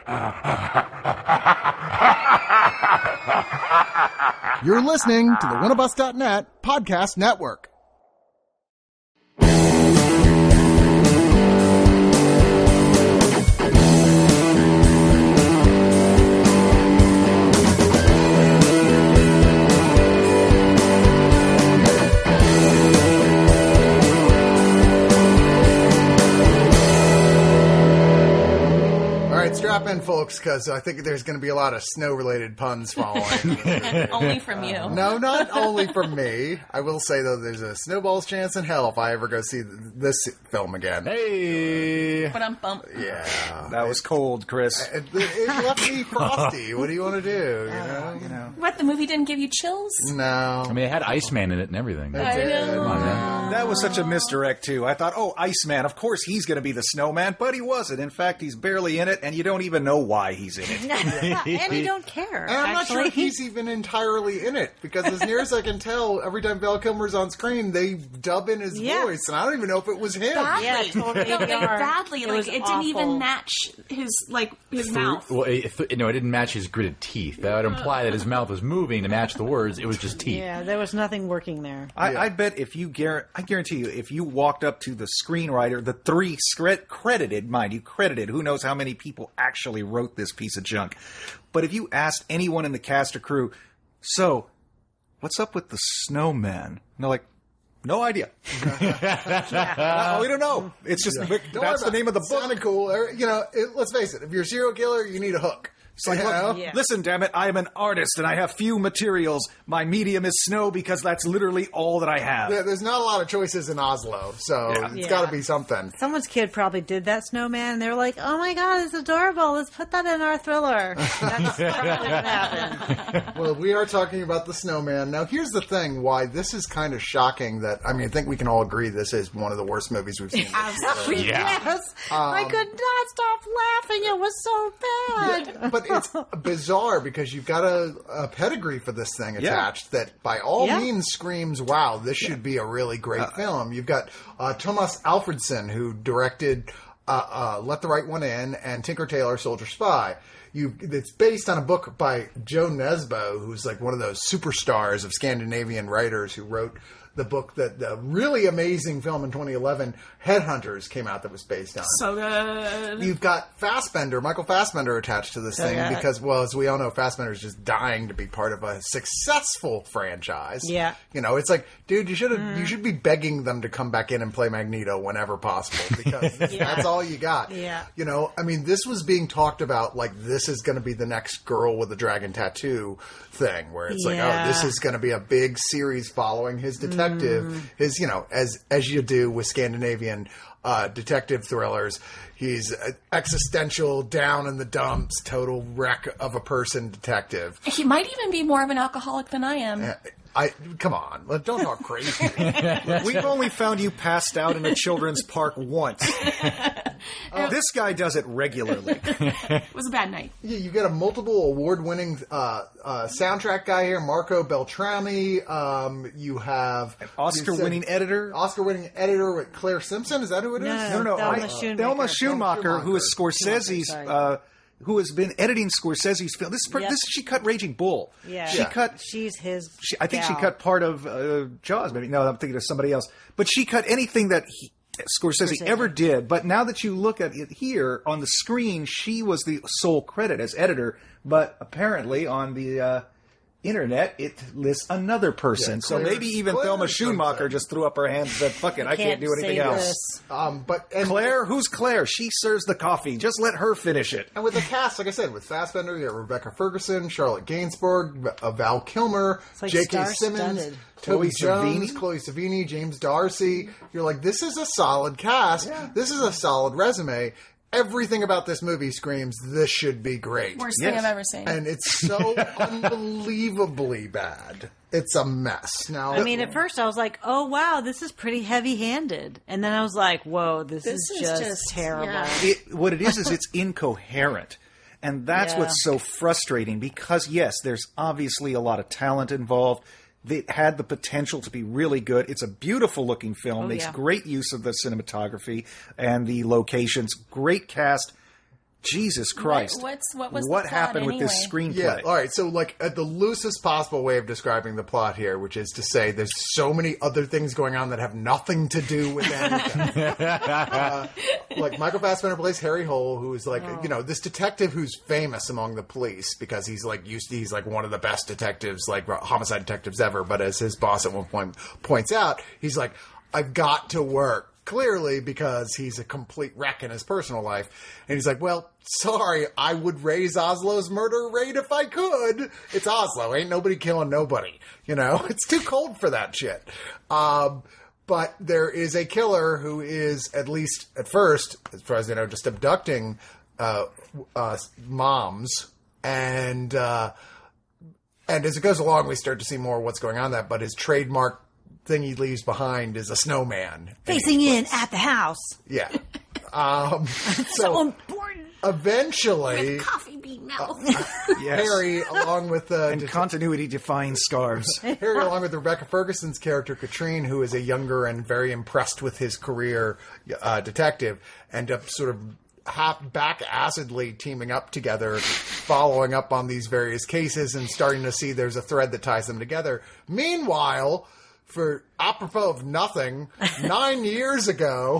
You're listening to the Winnabus.net podcast network. Strap in, folks, because I think there's going to be a lot of snow-related puns following. Only from you. No, not only from me. I will say, though, there's a snowball's chance in hell if I ever go see this film again. Hey! Bump. Yeah. That was cold, Chris. It left me frosty. What do you want to do? You know? What, the movie didn't give you chills? No. I mean, it had Iceman in it and everything. I know. Come on, man. That was such a misdirect, too. I thought, oh, Iceman, of course he's going to be the snowman, but he wasn't. In fact, he's barely in it, and you don't even know why he's in it. And you don't care. And I'm not sure if he's even entirely in it, because as near as I can tell, every time Val Kilmer's on screen, they dub in his voice, and I don't even know if it was him. Badly. Yeah, totally. Badly. It Like, was it awful. didn't even match his mouth. Well, it didn't match his gritted teeth. That would imply that his mouth was moving to match the words. It was just teeth. Yeah, there was nothing working there. I bet if you I guarantee you, if you walked up to the screenwriter, the three credited, mind you, credited, who knows how many people actually wrote this piece of junk. But if you asked anyone in the cast or crew, so, what's up with the snowman? And they're like, no idea. Well, we don't know. It's just, that's the name of the book. Sounded cool. Let's face it, if you're a serial killer, you need a hook. It's like, look, listen, damn it, I am an artist and I have few materials. My medium is snow because that's literally all that I have. There's not a lot of choices in Oslo, so it's got to be something. Someone's kid probably did that snowman, and they were like, oh my god, it's adorable. Let's put that in our thriller. That's probably what happened. Well, we are talking about the snowman. Now, here's the thing, why this is kind of shocking that, I mean, I think we can all agree this is one of the worst movies we've seen. Absolutely. Yes. I could not stop laughing. It was so bad. Yeah, but it's bizarre because you've got a pedigree for this thing attached that by all means screams, wow, this should be a really great film. You've got Thomas Alfredson, who directed Let the Right One In and Tinker Tailor Soldier Spy. It's based on a book by Joe Nesbo, who's like one of those superstars of Scandinavian writers who wrote the book that the really amazing film in 2011, Headhunters, came out that was based on. So good. You've got Michael Fassbender attached to this thing because, well, as we all know, Fassbender is just dying to be part of a successful franchise. Yeah. It's like, dude, you should be begging them to come back in and play Magneto whenever possible because that's all you got. Yeah. I mean, this was being talked about like this is going to be the next girl with a dragon tattoo thing where it's like, oh, this is going to be a big series following his detective, his, as you do with Scandinavian detective thrillers. He's existential, down in the dumps, total wreck of a person detective. He might even be more of an alcoholic than I am. Come on, don't talk crazy. We've only found you passed out in a children's park once. This guy does it regularly. It was a bad night. Yeah, you got a multiple award-winning soundtrack guy here, Marco Beltrami. You have Oscar-winning editor. Oscar-winning editor with Claire Simpson. Is that who it is? No. Thelma Schoonmaker, who is Scorsese's... who has been editing Scorsese's film. She cut Raging Bull. Yeah. She's his I think she cut part of Jaws, maybe. No, I'm thinking of somebody else. But she cut anything that Scorsese ever did. But now that you look at it here on the screen, she was the sole credit as editor. But apparently on the internet, it lists another person. Yeah, so maybe even Thelma Schoonmaker just threw up her hands and said, fuck it, I can't do anything else. Claire? Who's Claire? She serves the coffee. Just let her finish it. And with the cast, like I said, with Fassbender, you got Rebecca Ferguson, Charlotte Gainsbourg, Val Kilmer, like J.K. Simmons, Toby Jones, Chloe Savini, James Darcy. You're like, this is a solid cast. Yeah. This is a solid resume. Everything about this movie screams, this should be great. Worst thing I've ever seen. And it's so unbelievably bad. It's a mess. Now, I mean, at first I was like, oh, wow, this is pretty heavy-handed. And then I was like, whoa, this is just terrible. Yeah. What it is it's incoherent. And that's what's so frustrating because, yes, there's obviously a lot of talent involved. It had the potential to be really good. It's a beautiful-looking film. Makes great use of the cinematography and the locations. Great cast. Jesus Christ. What was the what plot happened with this anyway? screenplay? Yeah, all right. So, like, the loosest possible way of describing the plot here, which is to say there's so many other things going on that have nothing to do with anything. Like, Michael Fassbender plays Harry Hole, who is, like, this detective who's famous among the police because he's, like, he's, like, one of the best detectives, like, homicide detectives ever. But as his boss at one point points out, he's like, I've got to work. Clearly, because he's a complete wreck in his personal life. And he's like, well, sorry, I would raise Oslo's murder rate if I could. It's Oslo. Ain't nobody killing nobody. It's too cold for that shit. But there is a killer who is, at least at first, as far as I know, just abducting moms. And as it goes along, we start to see more of what's going on that. But his trademark thing he leaves behind is a snowman facing in at the house. Yeah. So important. Eventually, With coffee bean mouth. Yes. Harry, along with and continuity defines scars. Harry, along with Rebecca Ferguson's character Katrine, who is a younger and very impressed with his career detective, end up sort of back-acidly teaming up together, following up on these various cases and starting to see there's a thread that ties them together. Meanwhile, for apropos of nothing, 9 years ago,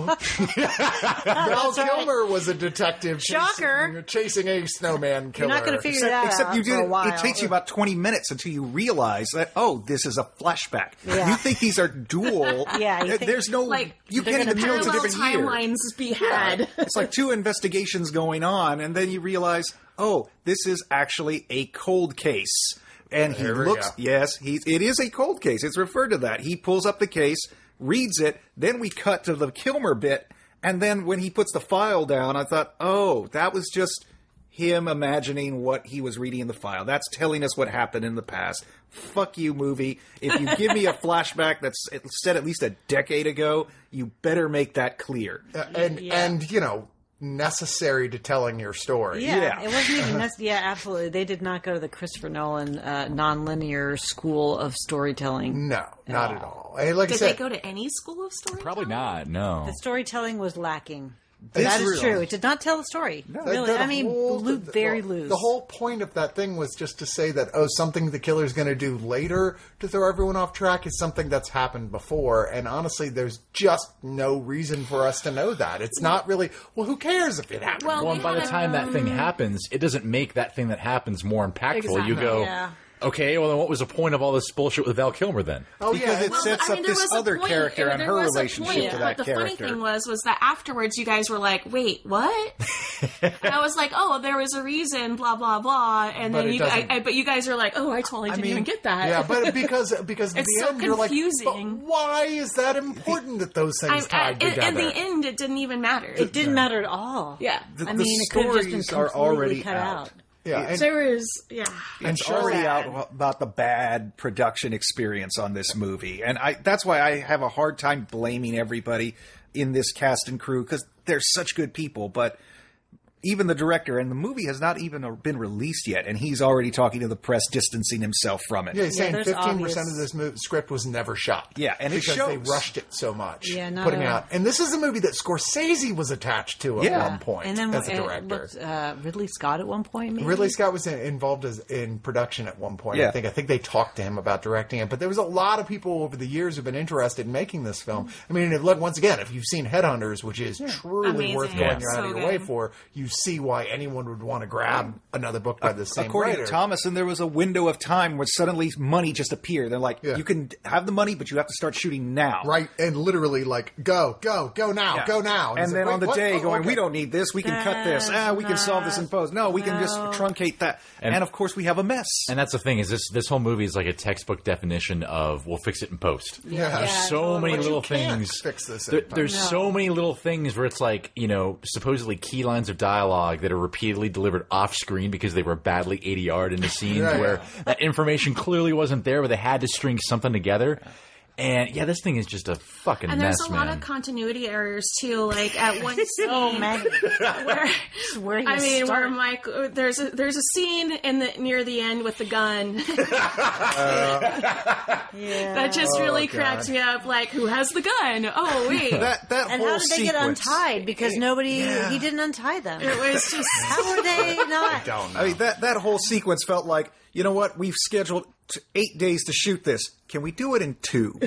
Val Kilmer was a detective chasing a snowman killer. You're not going to figure that Except out you for a did. while. It takes you about 20 minutes until you realize that, this is a flashback. Yeah. You think these are dual. Yeah, you think- there's no. You can't even tell it's a Parallel different year. timelines be had. It's like two investigations going on, and then you realize, this is actually a cold case. And he There we looks, go. yes, it is a cold case. It's referred to that. He pulls up the case, reads it, then we cut to the Kilmer bit, and then when he puts the file down, I thought, that was just him imagining what he was reading in the file. That's telling us what happened in the past. Fuck you, movie. If you give me a flashback that's set at least a decade ago, you better make that clear. And necessary to telling your story. Yeah, it wasn't even necessary. Yeah, absolutely. They did not go to the Christopher Nolan nonlinear school of storytelling. No, not at all. And like I Did said, they go to any school of storytelling? Probably not. No. The storytelling was lacking. It's That is real. true. It did not tell the story. Really. The I mean, whole- very loose. The whole point of that thing was just to say that, something the killer's going to do later to throw everyone off track is something that's happened before. And honestly, there's just no reason for us to know that. It's not really, who cares if it happened? Well, And by the time that thing happens, it doesn't make that thing that happens more impactful. Exactly. You go, Yeah. okay, well then what was the point of all this bullshit with Val Kilmer then? Because it sets up this other character and her relationship to that but the funny character. thing was that afterwards you guys were like, wait, what? And I was like, there was a reason, blah, blah, blah. And But then it doesn't- but you guys are like, I totally didn't even get that. Yeah, but because at It's the so end you're like, confusing. but why is that important that those things tied together? In the end, it didn't even matter. It didn't matter at all. Yeah. I mean, it could have just been stories are completely already cut out. Yeah, and- There was, It's already out about the bad production experience on this movie. And that's why I have a hard time blaming everybody in this cast and crew, because they're such good people. But even the director, and the movie has not even been released yet, and he's already talking to the press, distancing himself from it. Yeah, he's saying there's 15% of obvious- this script was never shot. Yeah, and it because shows. they rushed it so much. Yeah, not putting at all. out. And this is a movie that Scorsese was attached to at Yeah. one point And then as a it director. looked, Ridley Scott at one point, maybe? Ridley Scott was involved in production at one point. Yeah. I think they talked to him about directing it. But there was a lot of people over the years who've been interested in making this film. I mean, look, once again, if you've seen Headhunters, which is truly Amazing. worth Yeah. going out of So your way good. for, you see why anyone would want to grab another book by the same According writer. to Thomason, there was a window of time where suddenly money just appeared. They're like, Yeah. you can have the money, but you have to start shooting now. Right, and literally like, go now, Yeah. go now. And he's then like, on the "Wait, day what? Oh, going, okay." we don't need this, we can cut this. We can solve this in post. No, we can just truncate that. And of course we have a mess. And that's the thing is this whole movie is like a textbook definition of we'll fix it in post. Yeah. There's so many But you little can't things. fix this in There- post. there's so many little things where it's like, supposedly key lines of dialogue that are repeatedly delivered off screen because they were badly ADR'd into scenes Yeah, where yeah. that information clearly wasn't there, but they had to string something together. And yeah, this thing is just a fucking And mess, there's a lot man. of continuity errors too. Like at one scene, where where Michael, there's a scene near the end with the gun that just really cracks me up. Like, who has the gun? Oh wait, that and whole how did they get sequence. untied? Because he didn't untie them. it was just How were they not? Don't know. I mean, that whole sequence felt like, you know what? We've scheduled 8 days to shoot this. Can we do it in 2?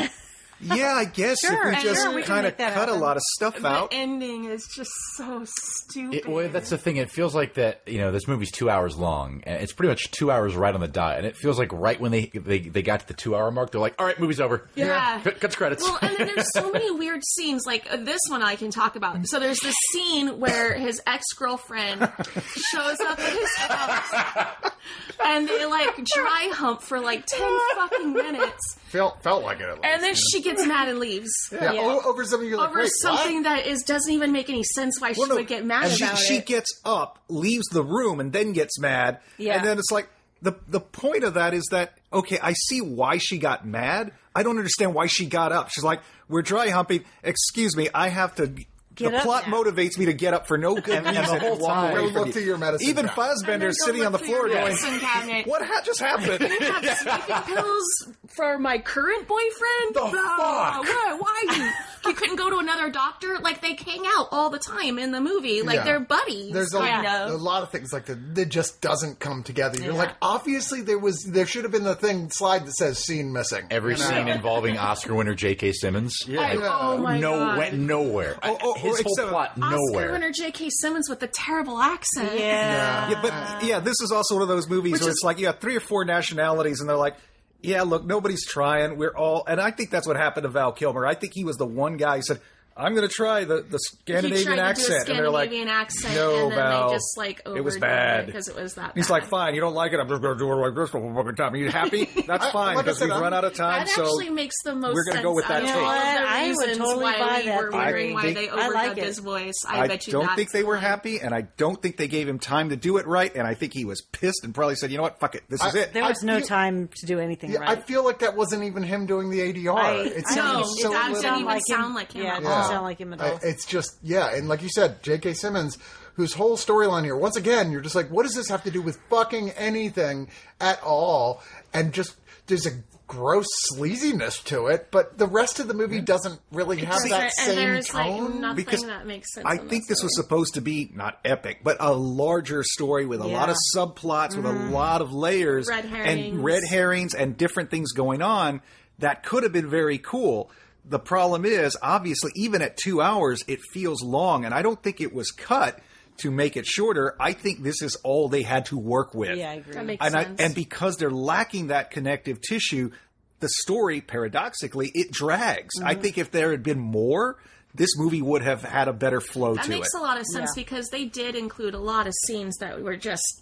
Yeah, I guess Sure, if we just we can kind of make that cut a happen. lot of stuff out. the ending is just so stupid. Well, that's the thing. It feels like that. This movie's 2 hours long, and it's pretty much 2 hours right on the dot. And it feels like right when they got to the 2 hour mark, they're like, "All right, movie's over. Yeah. Cut the credits." Well, and then there's so many weird scenes. Like this one, I can talk about. So there's this scene where his ex-girlfriend shows up at his house, and they like dry hump for like 10 fucking minutes, Felt like it. At least. and then she gets mad and leaves. Yeah. Over something you're like, Over wait, something what? that doesn't even make any sense why she Well, no, would get mad and about she it. gets up, leaves the room, and then gets mad. Yeah. And then it's like, the point of that is that, okay, I see why she got mad. I don't understand why she got up. She's like, we're dry humping. Excuse me, I have to... Get the up plot now. motivates me to get up for no good reason the whole and walk time- away Go from look you. to your medicine Even cabinet. Fassbender is sitting on the floor going, medicine cabinet. what just happened? Have sleeping pills for my current boyfriend? The fuck? What? Why? You couldn't go to another doctor? Like, they hang out all the time in the movie. Like, Yeah. they're buddies, There's kind a of. lot of things like that just doesn't come together. You're like, obviously there should have been the slide that says scene missing. Every You know? scene involving Oscar winner J.K. Simmons, Oh, my God. went nowhere. or His whole except plot Oscar nowhere. winner J.K. Simmons with the terrible accent. Yeah. Yeah, but yeah, this is also one of those movies where it's like you got 3 or 4 nationalities, and they're like, "Yeah, look, nobody's trying. We're all." And I think that's what happened to Val Kilmer. I think he was the one guy who said, "I'm going to try the Scandinavian He tried accent," to do a and they're like, Scandinavian accent, "No, and then Val, they just like it was overdid bad." because it was that. He's bad. like, "Fine, you don't like it. I'm just going to do it like this for fucking time. Are you happy? That's fine like I because said, we've run out of time." That So actually makes the most we're gonna sense. go with that out of take. all of the I would reasons totally why buy we that were theory. wondering why they I like overdubbed it. his voice. I bet you don't that's think they were why. happy, and I don't think they gave him time to do it right. And I think he was pissed and probably said, "You know what? Fuck it. This is it." There was no feel- time to do anything Yeah, right. I feel like that wasn't even him doing the ADR. It No, sounds so that little- didn't even sound like him. Yeah, at it all. doesn't sound like him at all. It's just, and like you said, J.K. Simmons, whose whole storyline here, once again, you're just like, what does this have to do with fucking anything at all? And just, there's a gross sleaziness to it, but the rest of the movie doesn't really have that And same there's tone. like nothing Because that makes sense. I in think this was story. supposed to be not epic, but a larger story with a lot of subplots, with a lot of layers, Red herrings. and red herrings, and different things going on that could have been very cool. The problem is, obviously, even at 2 hours, it feels long, and I don't think it was cut to make it shorter. I think this is all they had to work with. Yeah, I agree. That makes And sense. and because they're lacking that connective tissue, the story, paradoxically, it drags. I think if there had been more, this movie would have had a better flow that to makes it. a lot of sense Yeah. because they did include a lot of scenes that were just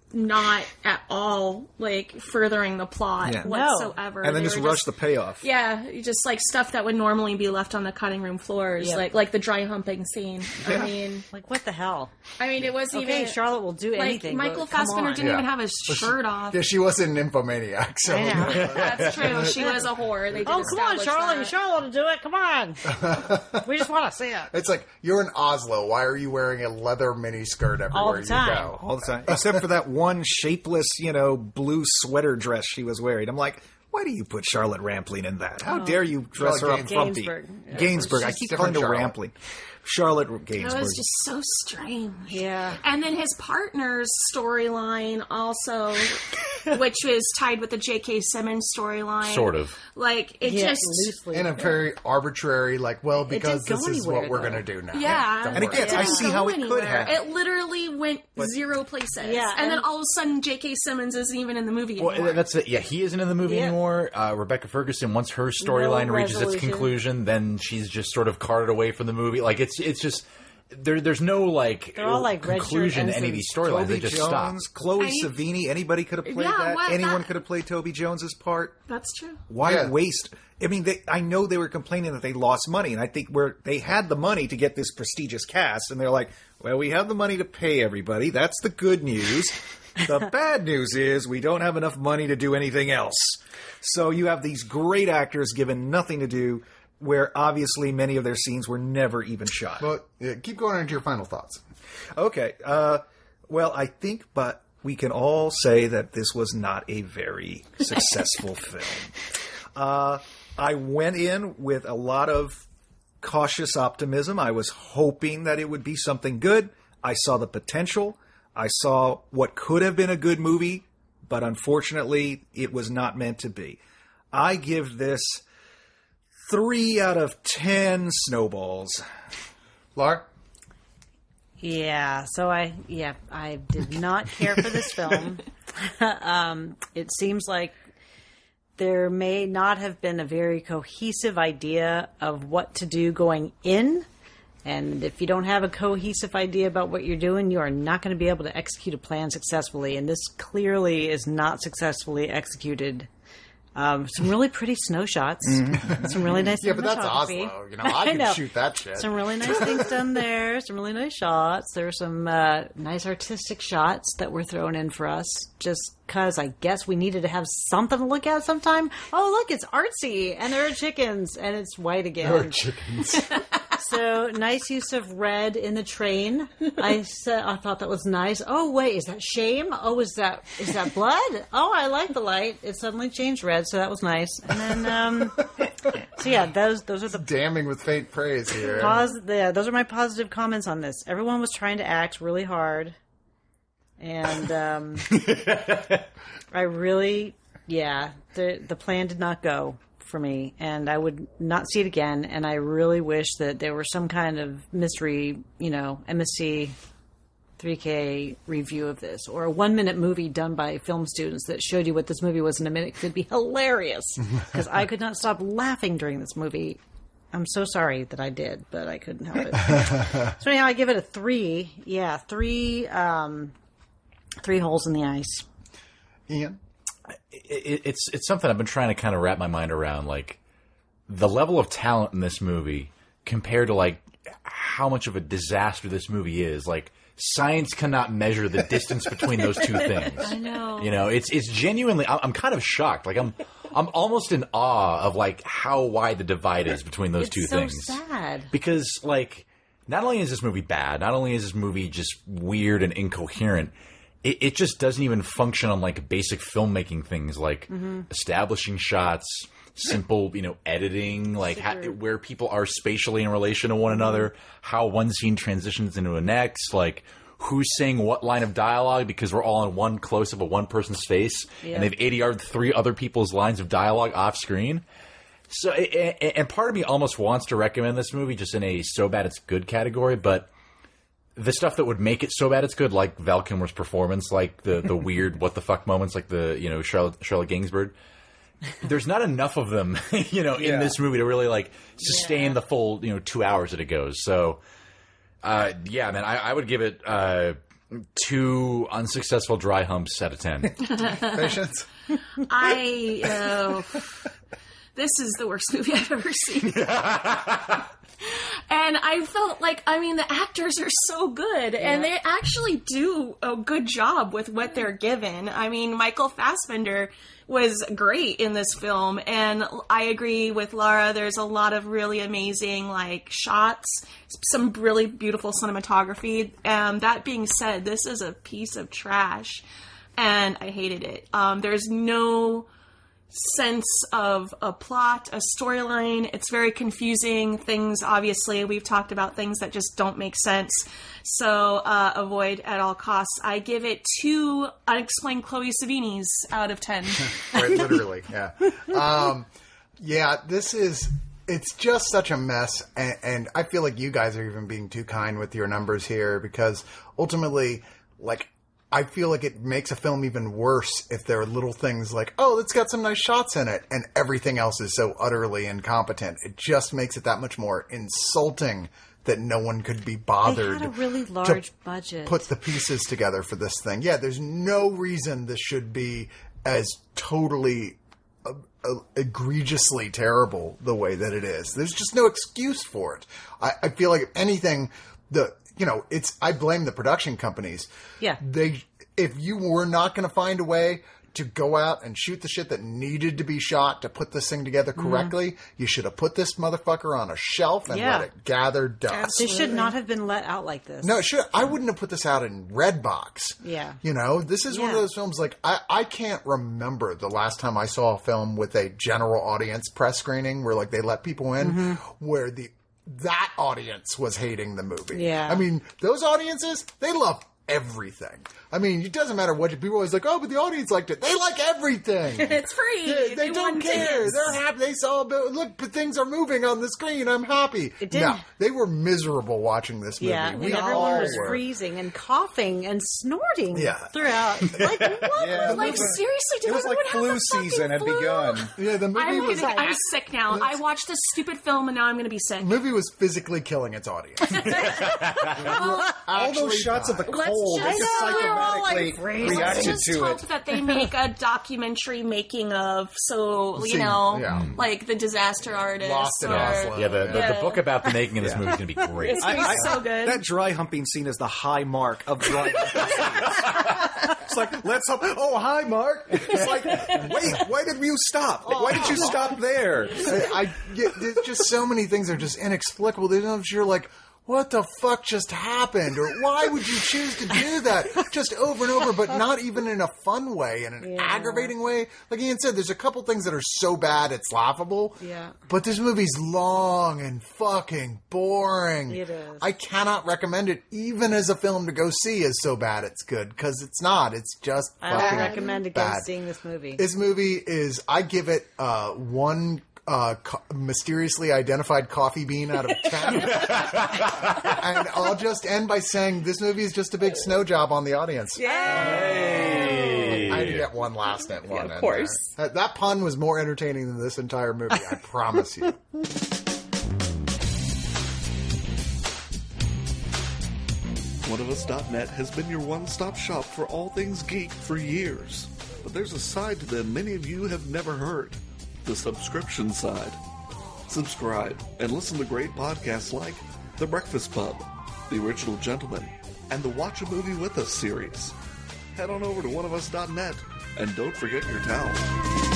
not at all like furthering the plot Yeah. No. whatsoever. And then They just were rush the payoff. Yeah, just like stuff that would normally be left on the cutting room floors, Yep. like the dry humping scene. Like, what the hell? I mean, it wasn't Okay, even Charlotte will do like anything. Michael but come Fassbender on. didn't even Yeah. have his shirt off. Yeah, she was in Nymphomaniac, so I know. That's true. She was a whore. They did Oh, come on, establish Charlotte. that. Charlotte will do it. Come on. We just want to see it. it's like, you're in Oslo. Why are you wearing a leather mini skirt All everywhere the you time. go? All the time. Except for that one shapeless, blue sweater dress she was wearing. I'm like, why do you put Charlotte Rampling in that? How dare you dress her up frumpy? Gainsbourg. Gainsbourg. I She's keep different calling her Charlotte. Rampling. Charlotte It Gainsbourg. was just so strange. Yeah. And then his partner's storyline also, which was tied with the J.K. Simmons storyline. Sort of. Like, it Yeah, just... loosely. In a very arbitrary, like, well, because didn't go this is what anywhere, we're though. going to do now. Yeah. Don't And worry. again, I didn't see go how it could anywhere. have. It literally went zero places. Yeah, And then and- all of a sudden, J.K. Simmons isn't even in the movie anymore. Well, that's it. Yeah, he isn't in the movie Yeah. anymore. Rebecca Ferguson, once her storyline No reaches its resolution. conclusion, then she's just sort of carted away from the movie. Like it's just there's no like They're all like red shirt conclusion to any of these storylines. Toby They just stop. Jones, Chloe I mean- Savini, anybody could have played Yeah, that. what- Anyone that- could have played Toby Jones's part. That's true. Why Yeah. waste? I mean, I know they were complaining that they lost money, and I think they had the money to get this prestigious cast, and they're like, Well, we have the money to pay everybody. That's the good news. The bad news is we don't have enough money to do anything else. So you have these great actors given nothing to do, where obviously many of their scenes were never even shot. Well, keep going into your final thoughts. Okay. Well, I think, but we can all say that this was not a very successful film. I went in with a lot of cautious optimism. I was hoping that it would be something good. I saw the potential. I saw what could have been a good movie, but unfortunately, it was not meant to be. I give this 3 out of 10 snowballs. Laura? Yeah, so I did not care for this film. It seems like there may not have been a very cohesive idea of what to do going in. And if you don't have a cohesive idea about what you're doing, you are not going to be able to execute a plan successfully. And this clearly is not successfully executed. Some really pretty snow shots. Mm-hmm. Some really nice cinematography. Yeah, but that's Oslo. I can shoot that shit. Some really nice things done there. Some really nice shots. There were some nice artistic shots that were thrown in for us just because I guess we needed to have something to look at sometime. Oh, look, it's artsy. And there are chickens. And it's white again. There are chickens. So, nice use of red in the train. I thought that was nice. Oh, wait, is that shame? Oh, is that blood? Oh, I like the light. It suddenly changed red, so that was nice. And then, so yeah, those are the damning with faint praise here. Those are my positive comments on this. Everyone was trying to act really hard, and I really, the plan did not go for me, and I would not see it again. And I really wish that there were some kind of mystery, MSC 3K review of this, or a 1-minute movie done by film students that showed you what this movie was in a minute. It could be hilarious, because I could not stop laughing during this movie. I'm so sorry that I did, but I couldn't help it. So anyhow, I give it a 3. Yeah, 3 holes in the ice. Ian? It's something I've been trying to kind of wrap my mind around, like the level of talent in this movie compared to like how much of a disaster this movie is. Like science cannot measure the distance between those two things. I know. It's genuinely. I'm kind of shocked. Like I'm almost in awe of like how wide the divide is between those two things. It's so sad because like not only is this movie bad, not only is this movie just weird and incoherent. It just doesn't even function on like basic filmmaking things like establishing shots, simple, editing, like where people are spatially in relation to one another, how one scene transitions into the next, like who's saying what line of dialogue because we're all in one close-up of one person's face and they've ADR'd 3 other people's lines of dialogue off screen. So, and part of me almost wants to recommend this movie just in a so bad it's good category, but the stuff that would make it so bad it's good, like Val Kilmer's performance, like the weird what the fuck moments, like the Charlotte Gainsbourg. There's not enough of them, in this movie to really like sustain the full 2 hours that it goes. So, man, I would give it 2 unsuccessful dry humps out of 10. Patience. This is the worst movie I've ever seen. And I felt like, the actors are so good, and they actually do a good job with what they're given. Michael Fassbender was great in this film, and I agree with Laura. There's a lot of really amazing, shots, some really beautiful cinematography. That being said, this is a piece of trash, and I hated it. There's no sense of a plot, a storyline. It's very confusing. Things, obviously, we've talked about things that just don't make sense. So avoid at all costs. I give it 2 unexplained Chloe Savinis out of 10. Right, literally, yeah. It's just such a mess, and I feel like you guys are even being too kind with your numbers here, because ultimately, I feel like it makes a film even worse if there are little things like, oh, it's got some nice shots in it, and everything else is so utterly incompetent. It just makes it that much more insulting that no one could be bothered. They had a really large budget. Put the pieces together for this thing. Yeah, there's no reason this should be as totally egregiously terrible the way that it is. There's just no excuse for it. I feel like, if anything, I blame the production companies. Yeah. If you were not going to find a way to go out and shoot the shit that needed to be shot to put this thing together correctly, you should have put this motherfucker on a shelf and let it gather dust. This should not have been let out like this. No, I wouldn't have put this out in Redbox. Yeah. This is one of those films, like, I can't remember the last time I saw a film with a general audience press screening where, like, they let people in where that audience was hating the movie. Yeah. I mean, those audiences, they love everything. I mean, it doesn't matter what people are always like, oh, but the audience liked it. They like everything. It's free. They don't care. They're happy. They saw, look, things are moving on the screen. I'm happy. It didn't. No, they were miserable watching this movie. Yeah, We everyone all was were. freezing and coughing and snorting throughout. Like, what? Yeah, Like, seriously, did It was everyone like have flu the fucking season had flu? begun. Yeah, the movie I'm sick now. I watched this stupid film and now I'm going to be sick. movie was physically killing its audience. All those shots of the cold, they just psychomatically Let's reacted just to hope it. that they make a documentary making of, so, like the disaster artist. Lost in or, Oslo. Yeah, the book about the making of this movie is going to be great. It's going to be so good. That dry humping scene is the high mark of dry humping scenes. It's like, let's hump. Oh, hi, Mark. It's like, wait, why did you stop? Why did you stop there? There's just so many things that are just inexplicable. You're like, what the fuck just happened? Or why would you choose to do that? Just over and over, but not even in a fun way, in an aggravating way. Like Ian said, there's a couple things that are so bad it's laughable. Yeah. But this movie's long and fucking boring. It is. I cannot recommend it, even as a film to go see is so bad it's good, because it's not. It's just I fucking don't recommend against bad. seeing this movie. This movie is, I give it one mysteriously identified coffee bean out of 10. And I'll just end by saying this movie is just a big snow job on the audience. Hey. I get one last one. Yeah, of course. That pun was more entertaining than this entire movie, I promise you. OneOfUs.net has been your one-stop shop for all things geek for years. But there's a side to them many of you have never heard. The subscription side. Subscribe and listen to great podcasts like The Breakfast Pub, The Original Gentleman, and the Watch a Movie With Us series. Head on over to OneOfUs.net and don't forget your towel.